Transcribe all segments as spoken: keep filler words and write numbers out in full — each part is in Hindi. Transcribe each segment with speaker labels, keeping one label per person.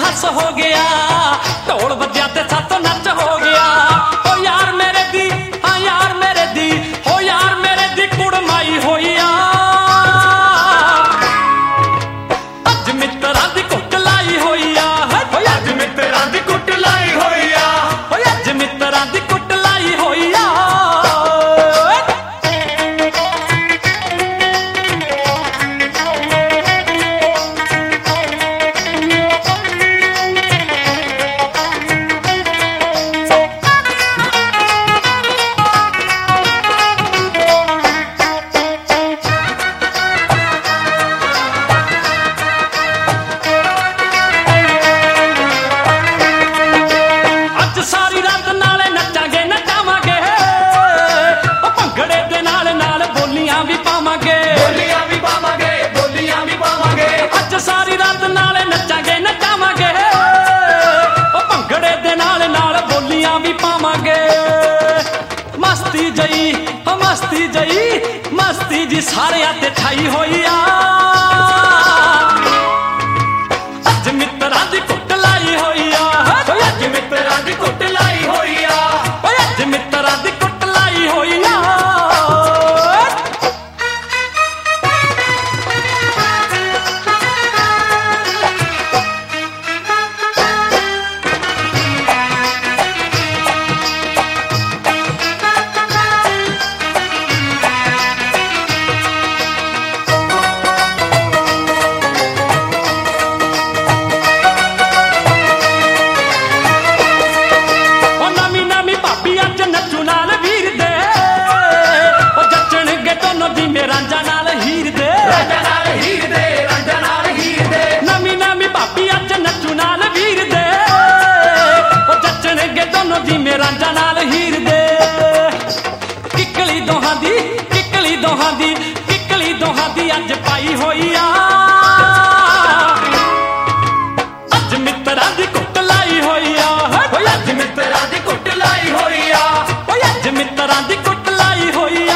Speaker 1: हस हो गया, ढोल बज्या ते सातों नच हो गया। ओ यार मेरे दी, हाँ यार मेरे दी, हो यार मेरे दी कुड़माई होइया। अज मित्तरां दी कुट लाई होइया,
Speaker 2: अज मित्तरां दी कुट लाई होइया,
Speaker 1: अज मित्तरां दी कुट लाई होइया। सारी रात नाले नचांगे नचावांगे, भंगड़े दे नाल नाल बोलियां भी पावांगे,
Speaker 2: बोलियां भी पावांगे, बोलियां भी पावांगे।
Speaker 1: अज सारी रात नाले नचांगे नचावांगे, भंगड़े दे नाल नाल बोलियां भी पावांगे। मस्ती जई मस्ती जई मस्ती जी सारे ते ठाई होइया। अज मित्तरां दी कुट लाई होइया,
Speaker 2: अज मित्तरां दी कुट लाई होइया,
Speaker 1: अज मित्तरां दी कुट लाई होइया। रांझा नाल हीर दे,
Speaker 2: रांझा नाल हीर दे, रांझा नाल हीर दे।
Speaker 1: नवी नवी भाभी अज नचू नाल वीर दे, ओ जचणगे दोनों जी में रांझा नाल हीर दे। किकली दोहां दी, किकली दोहां दी, किकली दोहां दी अज पाई होइया। अज मित्तरां दी कुट लाई होइया,
Speaker 2: अज मित्तरां दी कुट लाई होइया,
Speaker 1: अज मित्तरां दी कुट लाई होइया।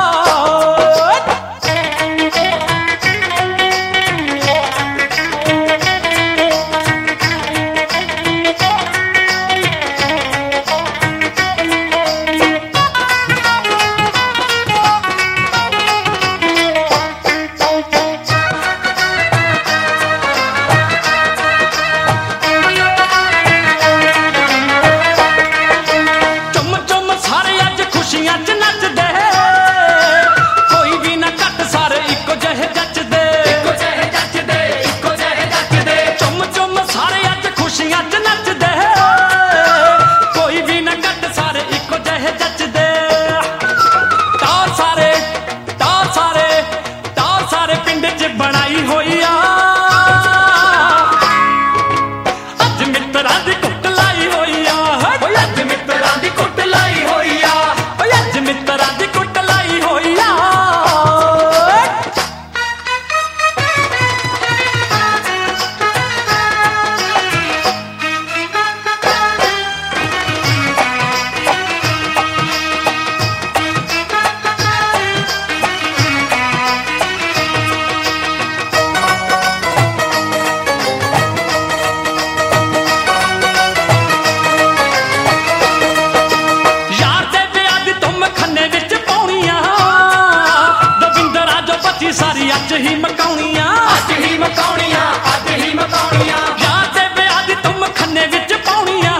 Speaker 1: सारी अज ही मकाउणियां,
Speaker 2: अज ही मकाउणियां, अज ही मकाउणियां।
Speaker 1: यार दे ब्याह दी तुम खन्ने विच पाउणियां,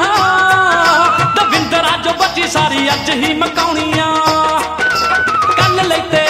Speaker 1: दविंदरा जो बची सारी अज ही मकाउणियां। कल लैते